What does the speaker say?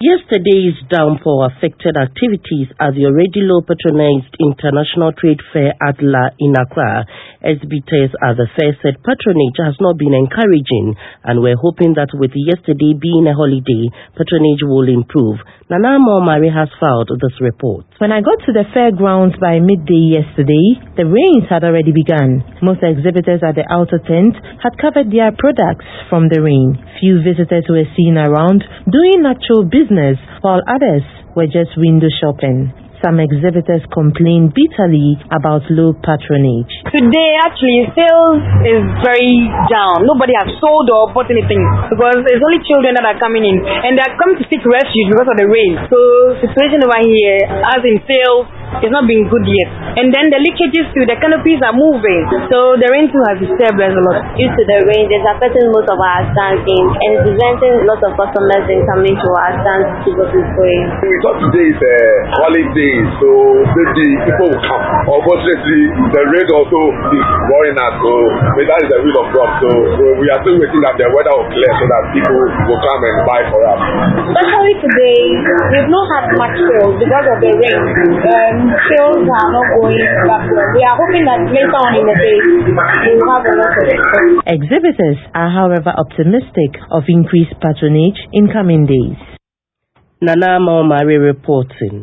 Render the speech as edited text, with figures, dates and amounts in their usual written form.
Yesterday's downpour affected activities at the already low patronized International Trade Fair ADLA in Accra. Exhibitors at the fair said patronage has not been encouraging and were hoping that with yesterday being a holiday, patronage will improve. Nana Momari has filed this report. When I got to the fairgrounds by midday yesterday, the rains had already begun. Most exhibitors at the outer tent had covered their products from the rain. Few visitors were seen around doing actual business, while others were just window shopping. Some exhibitors complained bitterly about low patronage. Today, actually, sales is very down. Nobody has sold or bought anything because there's only children that are coming in and they are coming to seek refuge because of the rain. So, situation over here, as in sales, it's not been good yet. And then the leakages to the canopies are moving. So, the rain too has disturbed us a lot. Due to the rain, it's affecting most of our stands and it's preventing lots of customers in coming to our stands to go to pray. Because today is a holiday, so maybe people will come. Unfortunately, the rain also is worrying us, so that is the will of God. So we are still waiting that the weather will clear so that people will come and buy for us. Especially today, we've not had much sales because of the rain. Sales are not going back well. We are hoping that later on in the day, we will have a lot of sales. Exhibitors are, however, optimistic of increased patronage in coming days. Nana Momari reporting.